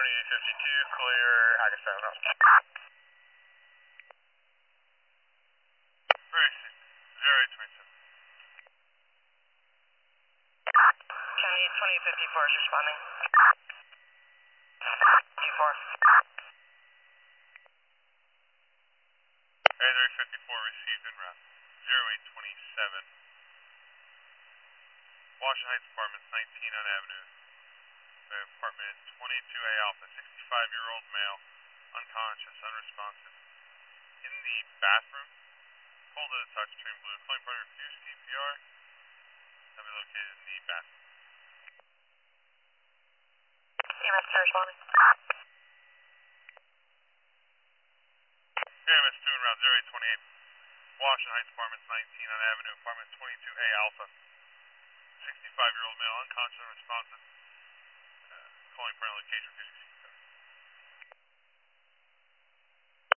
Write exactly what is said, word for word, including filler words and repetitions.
twenty-eight fifty-two, clear Hackensack Road. Precinct, zero eight twenty-seven. County twenty fifty-four is responding. D four. Area fifty-four received en route. zero eight twenty-seven. Washington Heights Apartments, nineteen on Avenue. Apartment twenty-two A Alpha, sixty-five-year-old male, unconscious, unresponsive. In the bathroom, cold to the touch, turn blue. Calling for refused C P R. Have it located in the bathroom. E M S two responding. E M S two en route, zero eight twenty-eight. Washington Heights Apartments, nineteen on Avenue. Apartment twenty-two A Alpha, sixty-five-year-old male, unconscious, unresponsive. Uh, calling for an location, refusing C P R.